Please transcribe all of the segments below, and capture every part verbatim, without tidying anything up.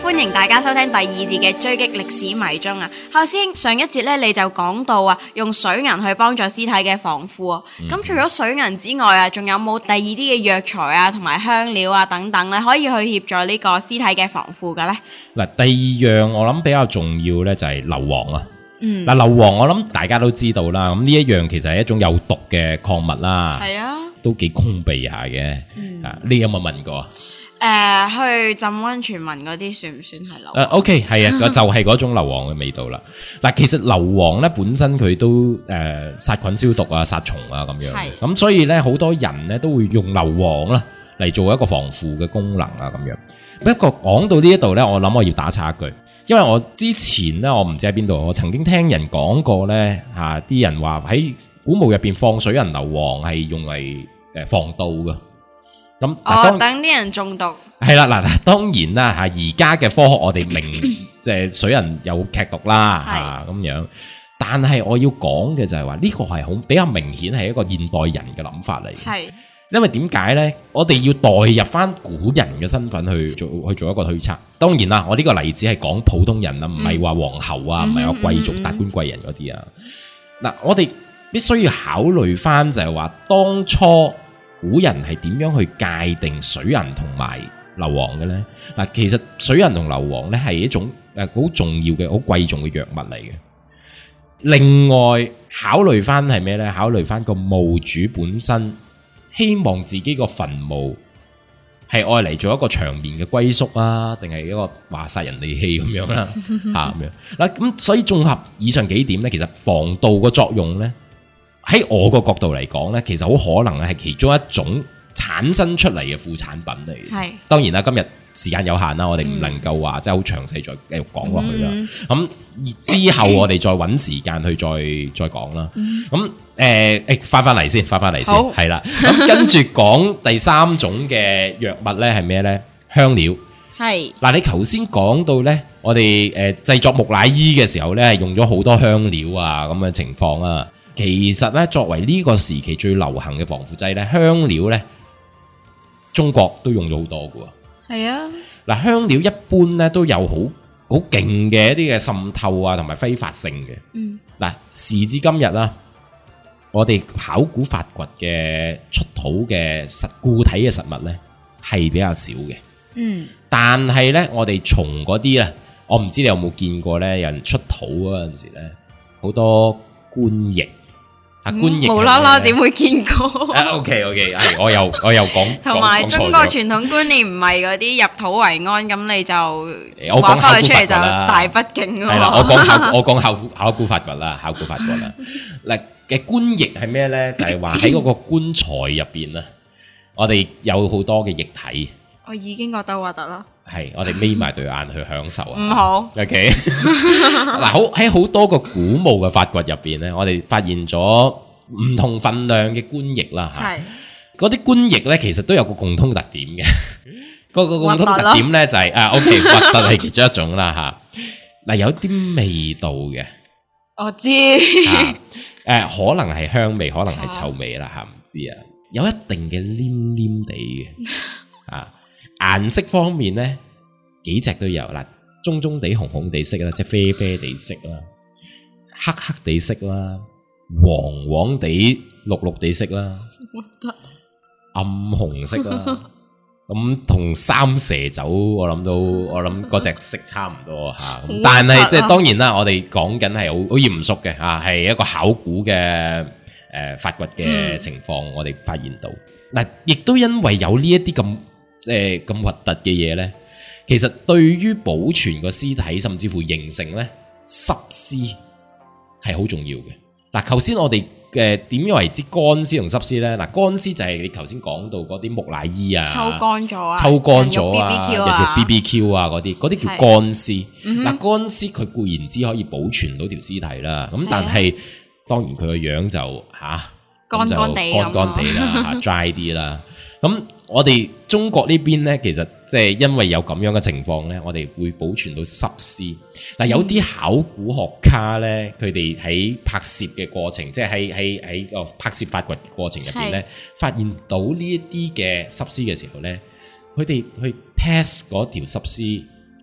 歡迎大家收聽第二節嘅追擊歷史迷蹤啊！頭先上一節咧，你就講到啊，用水銀去幫助屍體嘅防腐啊。咁、嗯、除咗水銀之外啊，仲有冇第二啲嘅藥材啊，同埋香料啊等等咧，可以去協助呢個屍體嘅防腐嘅咧？嗱， 第二樣我諗比較重要咧，就係硫磺啊。 嗯， 嗱，硫磺我諗大家都知道啦。咁呢一樣其實係一種有毒嘅礦物啦。 係啊，都幾攻鼻下嘅。嗯，啊，你有冇聞過啊？ 誒、呃，去浸溫泉聞嗰啲算唔算係硫磺？誒、 uh, ，OK， 係啊，就係嗰種硫磺嘅味道啦。嗱，其實硫磺咧本身佢都誒殺菌消毒啊、殺蟲啊咁樣。係。咁所以咧，好多人咧都會用硫磺啦嚟做一個防腐嘅功能啊咁樣。不過講到呢一度咧，我諗我要打岔一句，因為我之前咧，我唔知喺邊度，我曾經聽人講過咧，吓啲人話喺古墓入邊放水銀硫磺係用嚟誒防盜噶。咁哦，等啲人中毒係啦，嗱，當然啦吓，而家嘅科學我哋明，即係水銀有劇毒啦吓咁樣。但係我要講嘅就係話呢個係好比較明顯係一個現代人嘅諗法嚟嘅。係，因為點解咧？我哋要代入翻古人嘅身份去做去做一個推測。當然啦，我呢個例子係講普通人啦，唔係話皇后啊，唔係話貴族、達官貴人嗰啲啊。嗱，我哋必須要考慮翻就係話當初。古人係點樣去界定水銀同埋硫磺嘅咧？嗱，其實水銀同硫磺咧係一種誒好重要嘅、好貴重嘅藥物嚟嘅。另外考慮翻係咩咧？考慮翻個墓主本身希望自己個墳墓係愛嚟做一個長眠嘅歸宿啊，定係一個話殺人利器咁樣啦？吓咁樣嗱，咁所以綜合以上幾點咧，其實防盜個作用咧。喺我個角度嚟講咧，其實好可能係其中一種產生出嚟嘅副產品嚟嘅。係，當然啦，今日時間有限啦，我哋唔能夠話即係好詳細再繼續講落去啦。咁、嗯、之後我哋再揾時間去再再講啦。咁誒誒，翻翻嚟先，翻翻嚟先，係啦。咁跟住講第三種嘅藥物咧係咩咧？香料。係。嗱，你頭先講到咧，我哋誒製作木乃伊嘅時候咧，係用咗好多香料啊咁嘅情況啊。其實咧，作為呢個時期最流行嘅防腐劑咧，香料咧，中國都用咗好多㗎。係啊，嗱，香料一般咧都有好好勁嘅一啲嘅滲透啊，同埋揮發性嘅。嗯，嗱，時至今日啦，我哋考古發掘嘅出土嘅實固體嘅實物咧，係比較少嘅。嗯，但係咧，我哋從嗰啲啊，我唔知你有冇見過咧，有人出土嗰陣時咧，好多官液。官液無啦啦點會見過？O K O K， 係我又我又講，同埋中國傳統觀念唔係嗰啲入土為安，咁你就我講翻佢出嚟就大不敬咯。係啦，我講考我講考古考古發掘啦，考古發掘啦。嗱嘅官液係咩咧？就係話喺嗰個棺材入邊啊，我哋有好多嘅液體。我已經覺得核突啦。係，我哋眯埋對眼去享受啊！唔好 ，OK。嗱，好喺好多個古墓嘅發掘入邊咧，我哋發現咗唔同份量嘅官液啦嚇。係，嗰啲官液咧，其實都有個共通特點嘅。個個共通特點咧就係、是、啊 ，OK， 核突係其中一種啦嚇。嗱、啊，有啲味道嘅，我知。誒、啊呃，可能係香味，可能係臭味啦嚇，唔知啊。有一定嘅黏黏地嘅啊。顏色方面咧，幾隻都有啦，棕棕地、紅紅地色啦，即係啡啡地色啦，黑黑地色啦，黃黃地、綠綠地色啦，暗紅色啦，咁同三蛇酒我諗到，我諗嗰隻色差唔多吓。但係即係當然啦，我哋講緊係好好嚴肅嘅吓，係一個考古嘅誒發掘嘅情況，嗯、我哋發現到嗱，亦都因為有呢一啲咁。即係咁核突嘅嘢咧，其實對於保存個屍體，甚至乎形成咧濕屍係好重要嘅。嗱，頭先我哋嘅點樣為之乾屍同濕屍咧？嗱，乾屍就係你頭先講到嗰啲木乃伊啊，抽乾咗啊，抽乾咗啊，人肉 B B Q 啊嗰啲，嗰啲叫乾屍。嗱，乾屍佢固然之可以保存到條屍體啦，咁但係當然佢個樣就吓乾乾地乾乾地啦，dry 啲啦。咁我哋中國呢邊咧，其實即係因為有咁樣嘅情況咧，我哋會保存到濕屍。但有啲考古學家咧，佢哋喺拍攝嘅過程，即係喺喺喺個拍攝發掘嘅過程入邊咧，發現到呢一啲嘅濕屍嘅時候咧，佢哋去 test 嗰條濕屍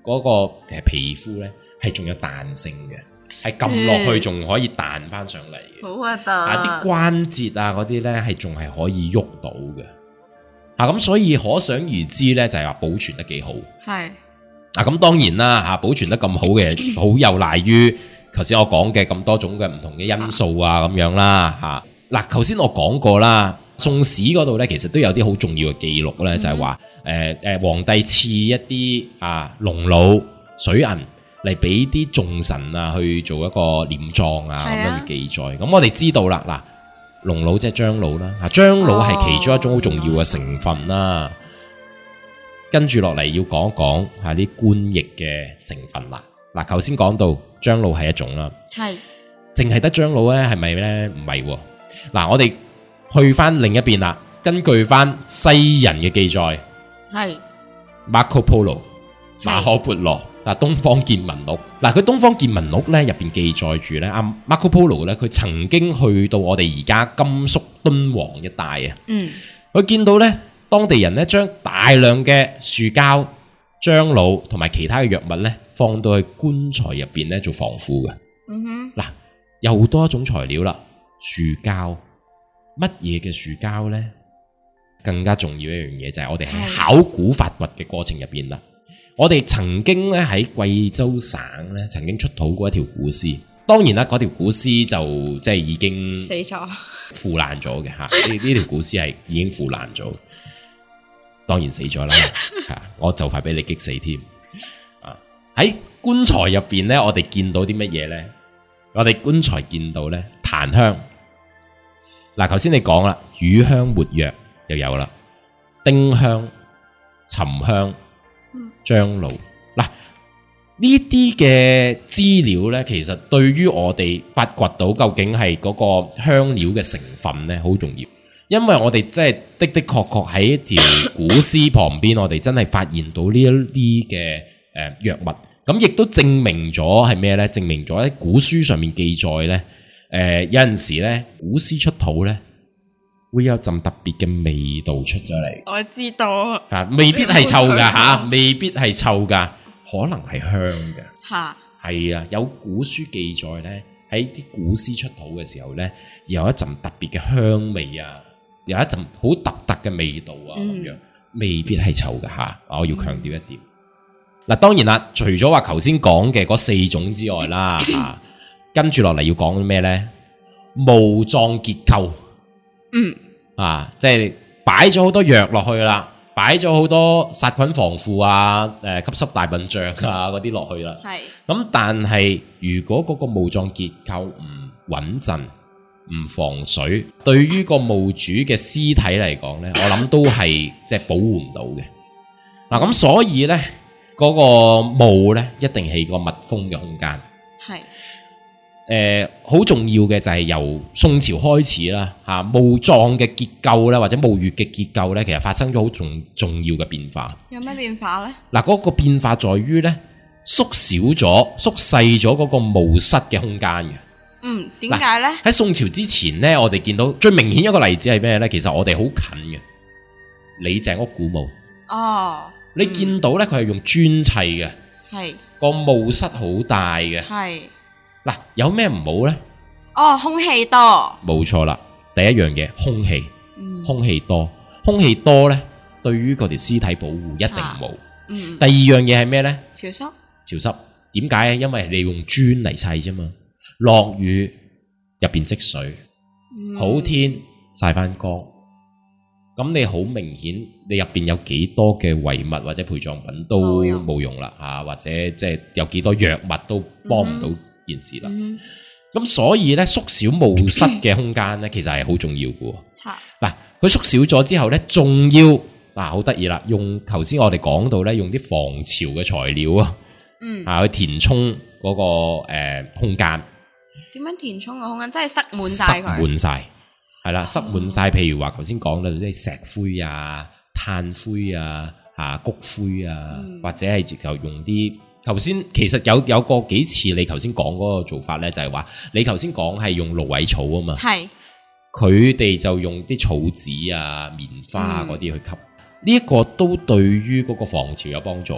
嗰個其實皮膚咧係仲有彈性嘅，係撳落去仲可以彈翻上嚟嘅。 好核突啊！啲關節啊嗰啲咧係仲係可以喐到嘅。啊咁，所以可想而知咧，就係話保存得幾好。 係啊咁，當然啦嚇，保存得咁好嘅，好有賴於頭先我講嘅咁多種嘅唔同嘅因素啊咁樣啦嚇。嗱，頭先我講過啦，宋史嗰度咧其實都有啲好重要嘅記錄咧，就係話誒誒皇帝賜一啲啊龍腦水銀嚟俾啲眾臣啊去做一個殮葬啊咁樣嘅記載。咁我哋知道啦，嗱。龍腦即係樟腦啦，啊樟腦係其中一種好重要嘅成分啦。跟住落嚟要講一講下啲官液嘅成分啦。嗱，頭先講到樟腦係一種啦，係淨係得樟腦咧，係咪咧？唔係。嗱，我哋去翻另一邊啦，根據翻西人嘅記載，係 Marco Polo 馬可波羅。嗱，東方見聞錄，嗱佢東方見聞錄咧入邊記載住咧，阿 Marco Polo 咧，佢曾經去到我哋而家甘肅敦煌一帶啊，嗯，佢見到咧當地人咧將大量嘅樹膠、樟腦同埋其他嘅藥物咧放到去棺材入邊咧做防腐嘅，嗯哼，嗱又多一種材料啦，樹膠，乜嘢嘅樹膠咧？更加重要一樣嘢就係我哋喺考古發掘嘅過程入邊啦。我哋曾經咧喺貴州省咧曾經出土過一條古屍，當然啦，嗰條古屍就即係已經死咗、腐爛咗嘅吓。呢呢條古屍係已經腐爛咗，當然死咗啦。吓，我就快俾你激死添。啊，喺棺材入邊咧，我哋見到啲乜嘢咧？我哋棺材見到咧檀香。嗱，頭先你講啦，乳香、沒藥又有啦，丁香、沉香。樟腦。嗱，呢啲嘅資料呢，其實對於我哋發掘到究竟係嗰個香料嘅成分呢，好重要。因為我哋即係的的確確喺一條古屍旁邊，我哋真係發現到呢一啲嘅誒藥物，咁亦都證明咗係咩呢？證明咗喺古書上面記載呢，誒、呃、有陣時呢古屍出土呢，會有陣特別嘅味道出咗嚟，我知道啊，未必係臭噶吓，未必係臭噶，可能係香嘅吓，係啊，有古書記載咧，喺啲古屍出土嘅時候咧，有一陣特別嘅香味啊，有一陣好獨特嘅味道啊，咁、嗯、樣未必係臭噶吓，我要強調一點。嗱、嗯，當然啦，除咗話頭先講嘅嗰四種之外啦，吓，跟住落嚟要講咩咧？墓葬結構，嗯。啊，即係擺咗好多藥落去啦，擺咗好多殺菌防腐啊，誒、呃、吸濕大笨象啊嗰啲落去啦。係。咁但係如果嗰個墓葬結構唔穩陣、唔防水，對於個墓主嘅屍體嚟講咧，我諗都係即係保護唔到嘅。嗱、啊，咁所以咧，嗰、嗰個墓咧一定係個密封嘅空間。係。誒，好、呃、重要嘅就係由宋朝開始啦，吓、啊、墓葬嘅結構咧，或者墓穴嘅結構咧，其實發生咗好重重要嘅變化。有咩變化咧？嗱、啊，嗰、那個變化在於咧，縮小咗、縮細咗嗰個墓室嘅空間嘅。嗯，點解咧？喺宋朝之前咧，我哋見到最明顯一個例子係咩咧？其實我哋好近嘅李鄭屋古墓。哦，你見到咧，佢係用磚砌嘅，係個墓室好大嘅，係。嗱，有咩唔好咧？哦，空氣多，冇錯啦。第一樣嘢，空氣，嗯、空氣多，空氣多咧，對於嗰條屍體保護一定冇。嗯。第二樣嘢係咩咧？潮濕，潮濕。點解啊？因為你用磚嚟砌啫嘛。落雨入邊積水，嗯、好天曬翻光。咁你好明顯，你入邊有幾多嘅遺物或者陪葬品都冇用啦，吓、嗯，或者即係有幾多藥物都幫唔到。件事啦，咁、嗯、所以咧縮小墓室嘅空間咧，其實係好重要嘅。嗱，佢縮小咗之後咧，仲要嗱好得意啦，用頭先我哋講到咧，用啲防潮嘅材料啊，嗯，啊去填充嗰、那個誒、呃、空間。點樣填充個空間？即係塞滿晒佢。塞滿晒，係啦，塞滿晒。譬如話頭先講到啲石灰啊、炭灰啊、啊谷灰啊，嗯、或者係直頭用啲。頭先其實有有個幾次你頭先講嗰個做法咧，就係話你頭先講係用蘆葦草啊嘛，係佢哋就用啲草紙啊、棉花啊嗰啲去吸，呢、嗯、一個都對於嗰個防潮有幫助嘅。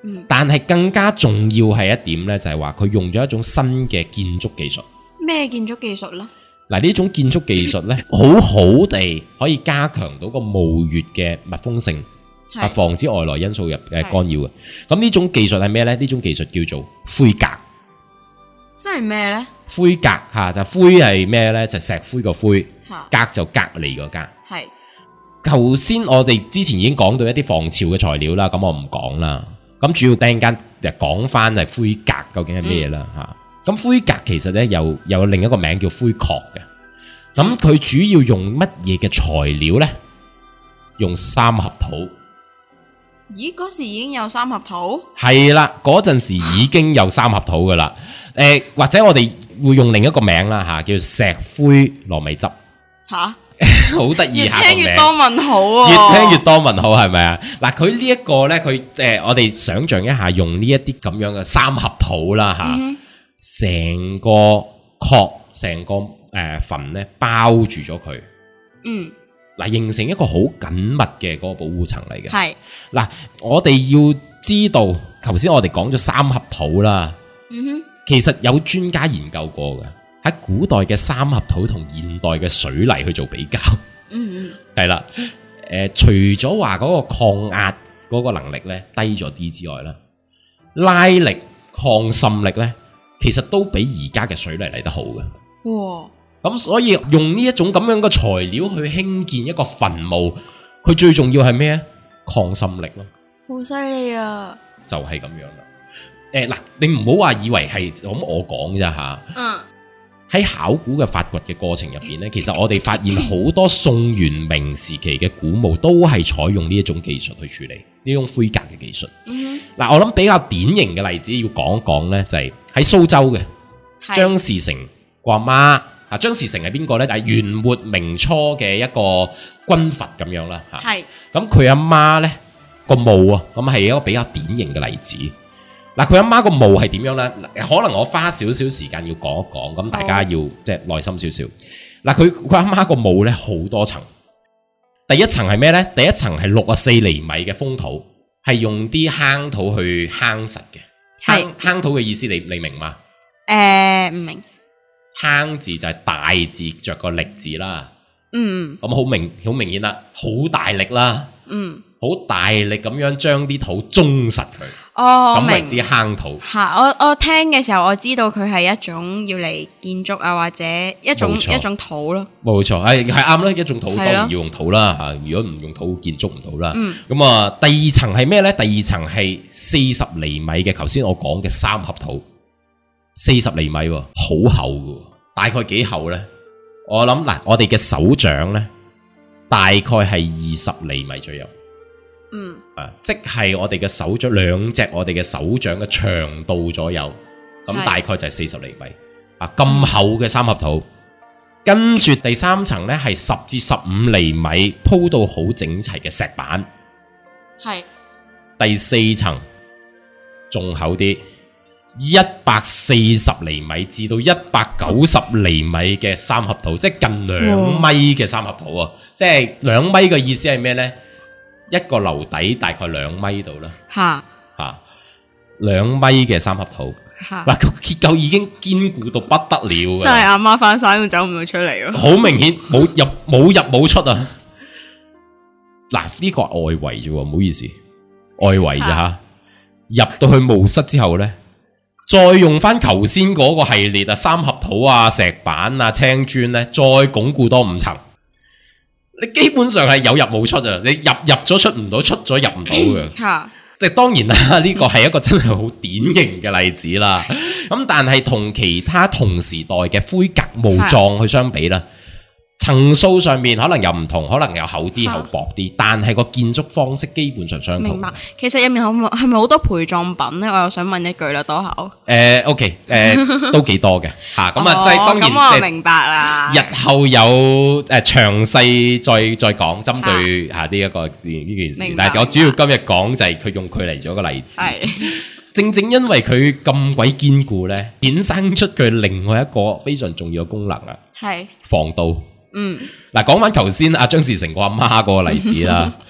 嗯， 但係更加重要係一點呢，就係話佢用咗一種新嘅建築技術。 咩建築技術呢？ 嗱，呢種建築技術呢，好好地可以加強到個墓穴嘅密封性，啊，防止外來因素入誒干擾嘅。咁呢種技術係咩呢？呢種技術叫做灰格。 即係咩呢？ 灰格吓，就灰係咩呢？就石灰個灰，格就隔離個格。 係。頭先我哋之前已經講到一啲防潮嘅材料啦，咁我唔講啦。咁主要突然間就講翻係灰格究竟係咩啦吓。咁、嗯、灰格其實呢，有有另一個名叫灰殼嘅。咁佢主要用乜嘢嘅材料呢？用三合土。 咦，嗰時已經有三合土？係啦，嗰陣時已經有三合土噶啦。誒、呃，或者我哋會用另一個名啦吓，叫石灰糯米汁。吓？好得意下個名，越聽越多問號啊！越聽越多問號係咪啊？嗱，佢呢一個咧，佢誒、呃，我哋想象一下，用呢一啲咁樣嘅三合土啦吓，成、嗯、個殼、成個誒墳咧包住咗佢。嗯，嗱，形成一個好緊密嘅嗰個保護層嚟嘅。係嗱，我哋要知道，頭先我哋講咗三合土啦。嗯哼，其實有專家研究過嘅。喺古代嘅三合土同現代嘅水泥去做比較，嗯嗯，係啦，誒、呃，除咗話嗰個抗壓嗰個能力咧低咗啲之外啦，拉力、抗滲力咧，其實都比而家嘅水泥嚟得好嘅。哇！咁所以用呢一種咁樣嘅材料去興建一個墳墓，佢最重要係咩啊？抗滲力咯，好犀利啊！就係咁樣啦。誒、呃、嗱，你唔好話以為係咁我講咋吓，嗯。喺考古嘅發掘嘅過程入邊咧，其實我哋發現好多宋元明時期嘅古墓都係採用呢一種技術去處理呢種灰格嘅技術。嗱、嗯，我諗比較典型嘅例子要講一講咧，就係喺蘇州嘅張士誠個阿媽啊。張士誠係邊個咧？係元末明初嘅一個軍閥咁樣啦。係咁佢阿媽咧個墓啊，咁係一個比較典型嘅例子。嗱，佢阿媽個墓係點樣呢？可能我花少少時間要講一講，咁大家要即係耐心少少。嗱，佢佢阿媽個墓咧好多層，第一層係咩呢？第一層係六十四厘米嘅封土，係用啲坑土去坑實嘅。坑坑土嘅意思你你明嗎？誒、呃，唔明。坑字就係大字着個力字啦。嗯。咁好明好明顯啦，好大力啦。嗯。好大力咁樣將啲土中實佢。哦，咁為之坑土。吓，我我聽嘅時候我知道佢係一種要嚟建築啊，或者一種一種土咯。冇錯，係係啱啦，一種土當然要用土啦吓。如果唔用土建築唔到啦。嗯。咁啊，第二層係咩咧？第二層係四十厘米嘅，頭先我講嘅三合土，四十厘米，好厚㗎。大概幾厚咧？我諗嗱，我哋嘅手掌咧，大概係二十厘米左右。嗯，啊，即係我哋嘅手掌兩隻，我哋嘅手掌嘅長度左右，咁大概就係四十厘米。啊，咁厚嘅三合土，跟住第三層呢係十至十五厘米鋪到好整齊嘅石板，係第四層仲厚啲，一百四十厘米至到一百九十厘米嘅三合土，即係近兩米嘅三合土啊！即係兩米嘅意思係咩呢？一個樓底大概兩米度啦，吓吓兩米嘅三合土，嗱個結構已經堅固到不得了嘅，真係阿媽翻山都走唔到出嚟咯，好明顯冇入冇入冇出啊！嗱呢個係外圍啫，唔好意思，外圍咋吓？入到去墓室之後咧，再用翻頭先嗰個系列啊，三合土啊、石板啊、青磚咧，再鞏固多五層。你基本上係有入冇出啊！你入入咗出唔到，出咗入唔到嘅。吓，即係當然啦，呢個係一個真係好典型嘅例子啦。咁但係同其他同時代嘅灰格墓葬去相比啦，層數上面可能又唔同，可能又厚啲、厚薄啲，但係個建築方式基本上相同。明白。其實入面係咪好多陪葬品咧？我又想問一句啦，多口。誒，OK，誒，都幾多嘅吓。咁啊，當然咁我明白啦。日後有誒詳細再再講，針對下呢一個事呢件事。但係我主要今日講就係佢用佢嚟做一個例子。係。正正因為佢咁鬼堅固咧，衍生出佢另外一個非常重要嘅功能啊。係。防盜。嗯，嗱，講翻頭先阿張士誠個阿媽嗰個例子啦，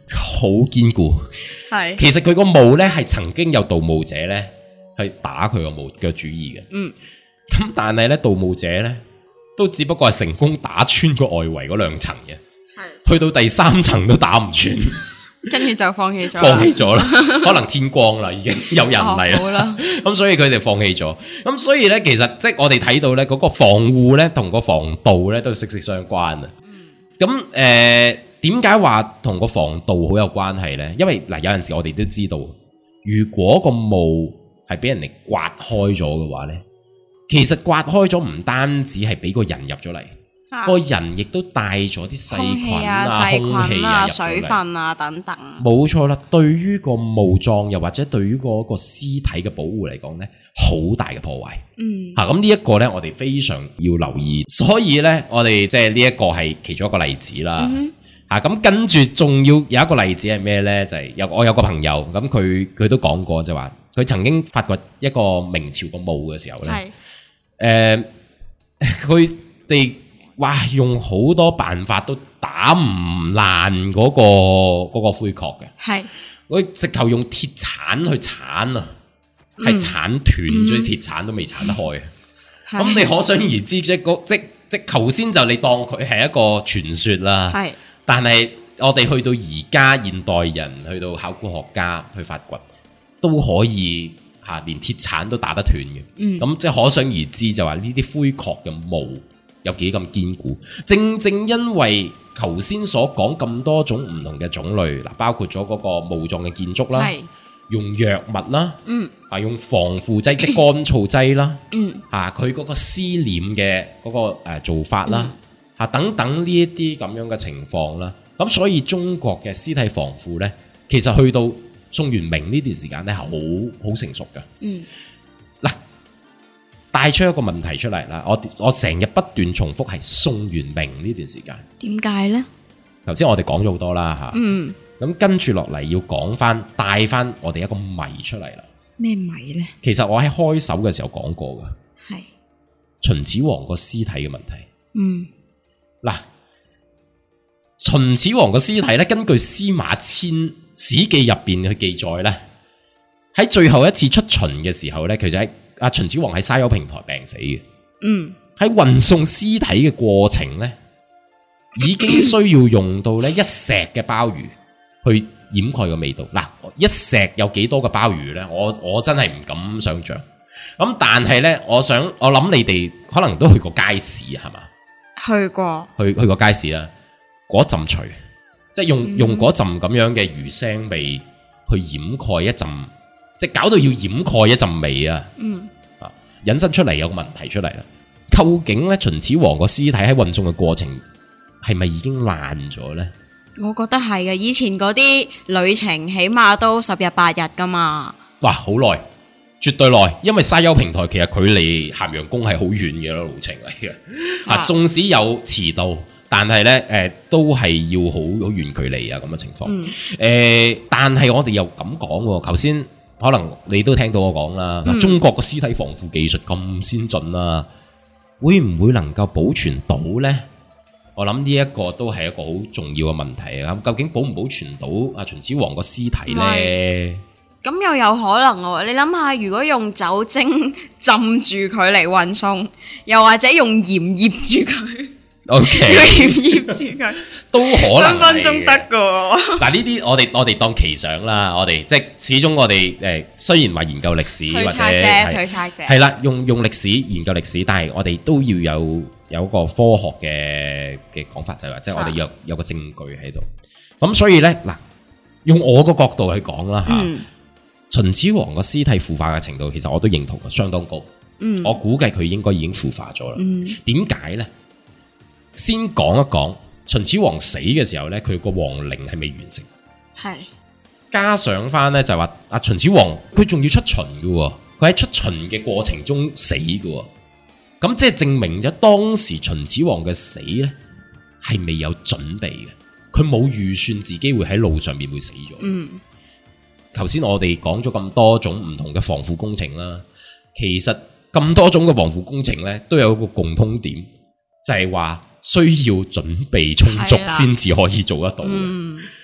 好堅固。 係其實佢個墓咧係曾經有盜墓者咧去打佢個墓嘅主意嘅。 嗯， 咁但係咧盜墓者咧都只不過係成功打穿個外圍嗰兩層嘅， 係去到第三層都打唔穿。 跟住就放棄咗， 放棄咗啦，可能天光啦，已經有人嚟好啦。咁所以佢哋放棄咗。咁所以咧，其實即係我哋睇到咧，嗰個防護咧同個防盜咧都息息相關啊。咁誒，點解話同個防盜好有關係咧？因為嗱，有陣時我哋都知道，如果個墓係俾人哋刮開咗嘅話咧，其實刮開咗唔單止係俾個人入咗嚟。個人亦都帶咗啲細菌啊、空氣啊、 水分啊等等。 冇錯啦，對於個墓葬又或者對於嗰個屍體嘅保護嚟講咧，好大嘅破壞。嗯，嚇咁呢一個咧，我哋非常要留意。所以咧，我哋即係呢一個係其中一個例子啦。嚇咁跟住仲要有一個例子係咩咧？就係、是、有我有個朋友咁，佢佢都講過就話，佢曾經發掘一個明朝個墓嘅時候咧，誒佢哋。哇！用好多辦法都打唔爛嗰個嗰個灰殼嘅，係我直頭用鐵鏟去鏟啊，係鏟斷咗啲鐵鏟都未鏟得開。咁你可想而知，即係即即頭先就你當佢係一個傳說啦，係。但係我哋去到而家現代人，去到考古學家去發掘，都可以嚇連鐵鏟都打得斷嘅。嗯，咁即係可想而知，就話呢啲灰殼嘅墓有幾咁堅固，正正因為頭先所講咁多種唔同嘅種類，嗱，包括咗嗰個墓葬嘅建築啦，用藥物啦，嗯，啊用防腐劑即係乾燥劑啦，嗯，啊佢嗰個屍殮嘅嗰個誒做法啦，啊等等呢一啲咁樣嘅情況啦，咁所以中國嘅屍體防腐咧，其實去到宋元明呢段時間咧係好好成熟嘅，嗯。帶出一個問題出嚟啦，我我成日不斷重複係宋元明呢段時間，點解呢？頭先我哋講咗好多啦吓，嗯，咁跟住落嚟要講翻帶翻我哋一個謎出嚟啦。咩謎呢？其實我喺開首嘅時候講過噶，係秦始皇個屍體嘅問題。嗯，嗱，秦始皇個屍體咧，根據司馬遷史記入邊去記載咧，喺最後一次出巡嘅時候咧，其實喺阿秦始皇喺沙丘平台病死嘅，嗯，喺運送屍體嘅過程咧，已經需要用到咧一石嘅鮑魚去掩蓋個味道。嗱，一石有幾多個鮑魚咧？我我真係唔敢想象。咁但係咧，我想我諗你哋可能都去過街市係嘛？去過，去去過街市啦。嗰陣除，即係用、嗯、用嗰陣咁樣嘅魚腥味去掩蓋一陣。即搞到要掩蓋一陣味啊！嗯，啊，引申出嚟有個問題出嚟啦。究竟咧秦始皇個屍體喺運送嘅過程係咪已經爛咗咧？我覺得係嘅。以前嗰啲旅程起碼都十日八日噶嘛。哇，好耐，絕對耐。因為沙丘平台其實距離咸陽宮係好遠嘅路程嚟嘅。啊，縱使有遲到，但係咧誒都係要好好遠距離啊咁嘅情況。誒、嗯呃，但係我哋又咁講喎，頭先。可能你都聽到我講啦，嗱、嗯，中國嘅屍體防腐技術咁先進啦，會唔會能夠保存到呢？我諗呢一個都係一個好重要嘅問題啊！究竟保唔保存到阿秦始皇個屍體呢？咁又有可能喎！你諗下，如果用酒精浸住佢嚟運送，又或者用鹽醃住佢。O K， 醃住佢都可能分分鐘得噶。嗱，呢啲我哋我哋當奇想啦，我哋即係始終我哋誒，雖然話研究歷史或者推測者係啦，用用歷史研究歷史，但係我哋都要有有個科學嘅嘅講法，就係話即係我哋有有個證據喺度。咁所以咧嗱，用我個角度去講啦吓，嗯、秦始皇個屍體腐化嘅程度，其實我都認同相當高。嗯，我估計佢應該已經腐化咗啦。嗯，點解咧？先講一講秦始皇死嘅時候咧，佢個皇陵係未完成，係加上翻咧就話阿秦始皇佢仲要出巡嘅，佢喺出巡嘅過程中死嘅，咁即係證明咗當時秦始皇嘅死咧係未有準備嘅，佢冇預算自己會喺路上面會死咗。嗯，頭先我哋講咗咁多種唔同嘅防腐工程啦，其實咁多種嘅防腐工程咧都有一個共通點，就係話。需要準備充足先至可以做得到嘅。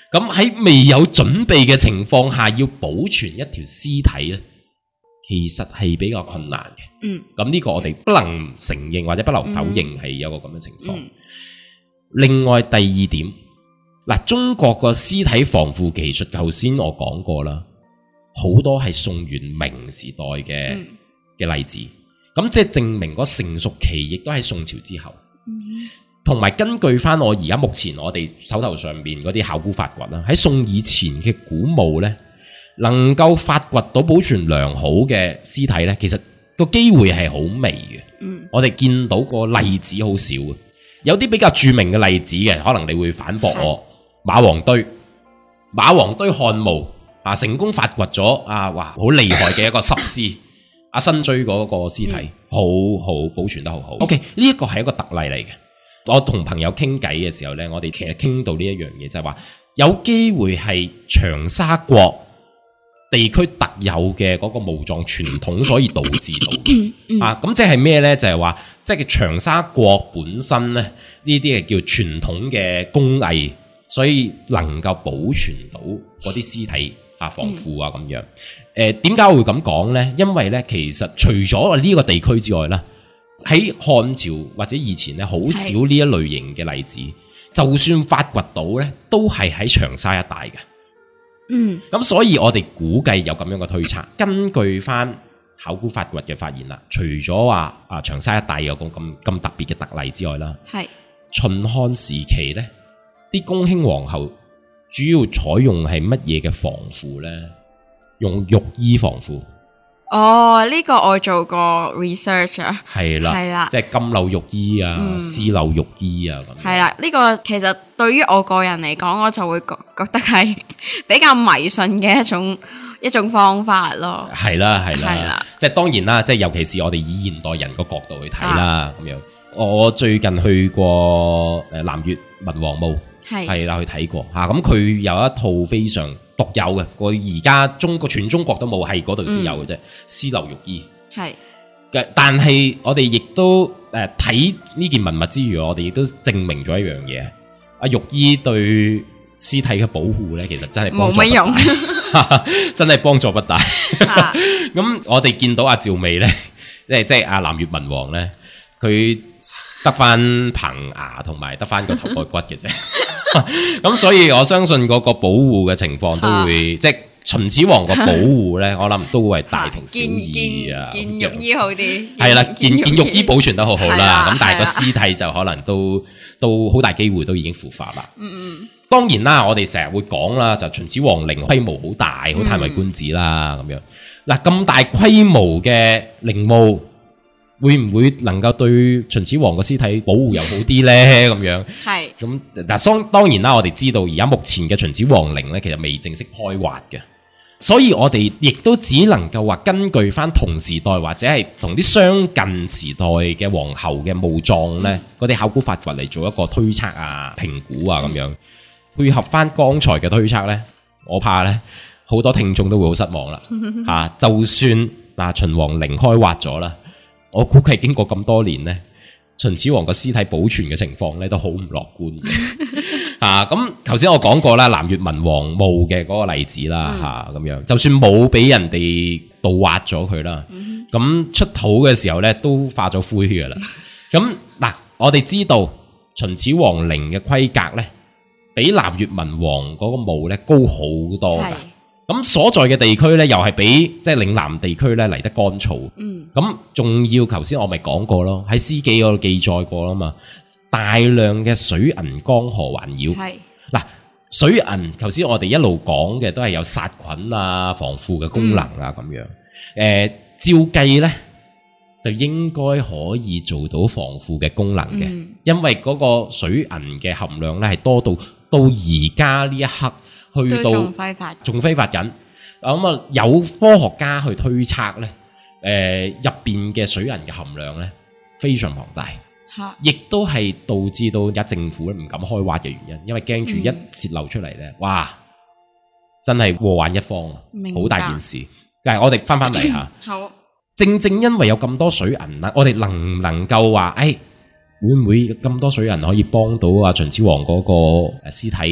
咁喺未有準備嘅情況下，要保存一條屍體咧，其實係比較困難嘅。嗯，咁呢個我哋不能承認或者不能否認係有個咁嘅情況。嗯、另外第二點，嗱，中國個屍體防腐技術，頭先我講過啦，好多係宋元明時代嘅嘅、嗯、例子。咁即係證明嗰成熟期亦都喺宋朝之後。同埋、嗯、根據翻我而家目前我哋手頭上邊嗰啲考古發掘啦，喺宋以前嘅古墓呢，能夠發掘到保存良好嘅屍體呢，其實個機會係好微嘅。嗯，我哋見到個例子好少嘅，有啲比較著名嘅例子嘅，可能你會反駁我。是馬王堆，馬王堆漢墓啊，成功發掘咗啊，哇，好厲害嘅一個濕屍。阿辛追嗰個屍體，嗯、好好保存得好好。OK， 呢一個係一個特例嚟嘅。我同朋友傾偈嘅時候呢，我哋其實傾到呢一樣嘢，就係話有機會係長沙國地區特有嘅嗰個墓葬傳統，所以導致到、嗯嗯、啊。咁即係咩呢？就係話，即係長沙國本身呢，呢啲係叫傳統嘅工藝，所以能夠保存到嗰啲屍體。啊，防腐啊咁樣，誒點解會咁講呢？因為呢，其實除咗呢個地區之外呢，喺漢朝或者以前呢，好少呢一類型嘅例子。是就算發掘到呢，都係喺長沙一帶嘅。嗯，咁所以我哋估計有咁樣嘅推測，根據翻考古發掘嘅發現啦，除咗話啊長沙一帶有個咁咁特別嘅特例之外啦，係是秦漢時期呢，啲公卿皇后。主要採用係乜嘢嘅防腐呢？用玉衣防腐。哦，呢、這個我做過 research 啊。係啦，係啦，即係金縷玉衣啊，絲縷、嗯、玉衣啊咁。係啦，呢、這個其實對於我個人嚟講，我就會覺覺得係比較迷信嘅一種一種方法咯。係啦，係啦，係啦，即係當然啦，即係尤其是我哋以現代人個角度去睇啦，咁、啊、樣。我最近去過誒南越文王墓。係啦，去睇過吓，咁、啊、佢有一套非常獨有嘅，我而家中國全中國都冇，係嗰度先有嘅啫。絲縷玉衣係嘅，但係我哋亦都誒睇呢件文物之餘，我哋亦都證明咗一樣嘢，阿玉衣對屍體嘅保護咧，其實真係冇乜用，真係幫助不大。咁我哋見到阿趙薇咧，即係即係阿南越文王咧，佢得翻棚牙同埋得翻個頭蓋骨嘅啫。咁所以我相信嗰個保護嘅情況都會，啊、即係秦始皇個保護咧，我諗都會大同小異啊。見玉衣好啲，係啦，見見玉衣保存得好好啦。咁但係個屍體就可能都都好大機會都已經腐化啦。嗯嗯。當然啦，我哋成日會講啦，就秦始皇陵規模好大，好嘆為觀止啦。咁、嗯、樣嗱，咁大規模嘅陵墓。會唔會能夠對秦始皇個屍體保護又好啲呢？咁樣係咁嗱，當然啦，我哋知道而家目前嘅秦始皇陵呢，其實未正式開挖嘅，所以我哋亦都只能夠話根據翻同時代或者係同啲相近時代嘅皇后嘅墓葬呢，嗰啲、嗯、考古發掘嚟做一個推測啊、評估啊咁樣，配合翻剛才嘅推測呢，我怕呢好多聽眾都會好失望啦吓、啊，就算嗱秦皇陵開挖咗啦。我估計經過咁多年呢，秦始皇個屍體保存嘅情況咧都好唔樂觀嘅啊！咁頭先我講過啦，南越文王墓嘅嗰個例子啦吓，咁、嗯啊、樣就算冇俾人哋盜挖咗佢啦，咁、嗯、哼出土嘅時候咧都化咗灰嘅啦。咁嗱，我哋知道秦始皇陵嘅規格咧，比南越文王嗰個墓咧高好多噶。咁所在嘅地區咧，又係比即係嶺南地區咧嚟得乾燥。嗯，咁仲要頭先我咪講過咯，喺詩記嗰度記載過啦嘛，大量嘅水銀江河環繞。係嗱是，水銀頭先我哋一路講嘅都係有殺菌啊、防腐嘅功能啊咁、嗯、樣。誒、呃，照計咧就應該可以做到防腐嘅功能嘅，嗯、因為嗰個水銀嘅含量咧係多到到而家呢一刻。去到仲揮發，仲揮發緊。咁啊，有科學家去推測咧，誒入邊嘅水銀嘅含量咧非常龐大，亦都係導致到而家政府咧唔敢開挖嘅原因，因為驚住一泄漏出嚟咧，嗯、哇，真係禍患一方，好大件事。但係我哋翻翻嚟吓，好，正正因為有咁多水銀啦，我哋能唔能夠話，誒、哎、會唔會咁多水銀可以幫到啊秦始皇嗰個屍體？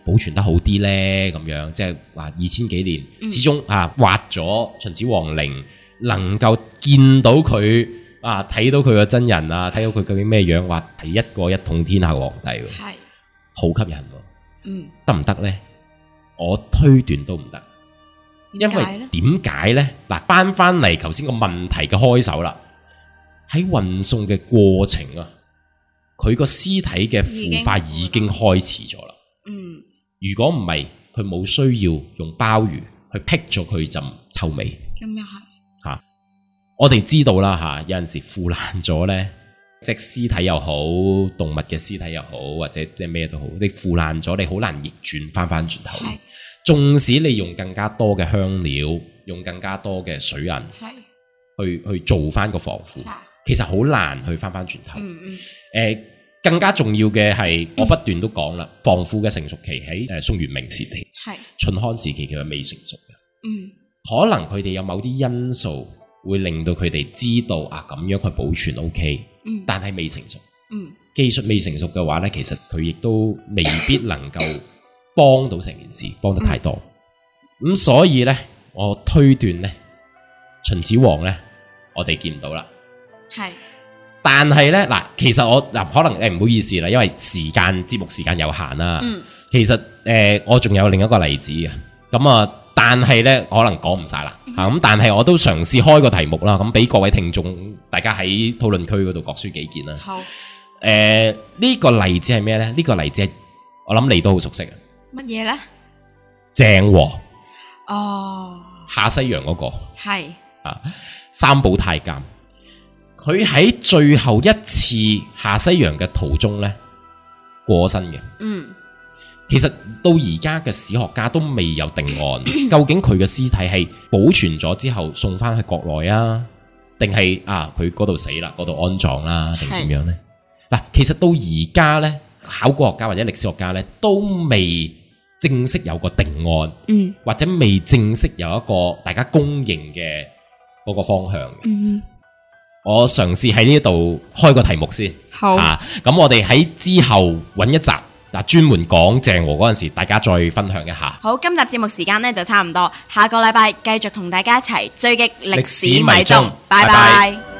保存得好啲咧？咁樣即係話二千幾年， 嗯、 始終啊挖咗秦始皇陵，能夠見到佢啊，睇到佢個真人啊，睇到佢究竟咩樣，話係一個一統天下嘅皇帝，係好吸引喎。 嗯， 得唔得咧？我推斷都唔得，因為點解咧？嗱，翻翻嚟頭先個問題嘅開首啦，喺運送嘅過程啊，佢個屍體嘅腐化已經開始咗啦。 嗯， 如果唔係，佢冇需要用鮑魚去辟咗佢陣臭味。 咁又係吓，我哋知道啦吓，有陣時腐爛咗咧。即係屍體又好，動物嘅屍體又好，或者即係咩都好，你腐爛咗，你好難逆轉翻翻轉頭。縱使你用更加多嘅香料，用更加多嘅水銀，去去做翻個防腐，其實好難去翻翻轉頭。嗯嗯呃、更加重要嘅係，我不斷都講啦，嗯、防腐嘅成熟期喺誒宋元明時期，秦漢時期其實未成熟嘅。嗯，可能佢哋有某啲因素會令到佢哋知道啊，咁樣去保存 OK。嗯、但係未成熟，嗯、技術未成熟嘅話咧，其實佢亦都未必能夠幫到成件事，幫得太多。咁、嗯、所以咧，我推斷咧，秦始皇咧，我哋見唔到啦。係，但係咧嗱，其實我嗱可能誒唔好意思啦，因為時間節目時間有限啦。嗯，其實誒、呃、我仲有另一個例子嘅，咁啊。但係咧，可能講唔晒啦嚇。咁、嗯、但係我都嘗試開個題目啦，咁俾各位聽眾，大家喺討論區嗰度各抒己見啦。好。誒、呃，呢、這個例子係咩咧？呢、這個例子係我諗你都好熟悉嘅。乜嘢咧？鄭和。哦。下西洋嗰、那個。係。啊，三寶太監。佢喺最後一次下西洋嘅途中咧，過身嘅。嗯。其實到而家嘅史學家都未有定案，究竟佢嘅屍體係保存咗之後送翻去國內啊，定係啊佢嗰度死啦，嗰度安葬啦，定點樣呢？嗱，其實到而家呢，考古學家或者歷史學家呢，都未正式有個定案，嗯，或者未正式有一個大家公認嘅嗰個方向。嗯，我嘗試喺呢度開個題目先，好啊，咁我哋喺之後揾一集。嗱，專門講鄭和嗰陣時，大家再分享一下。好，今集節目時間呢就差唔多，下個禮拜繼續同大家一齊追擊歷史迷蹤，拜拜。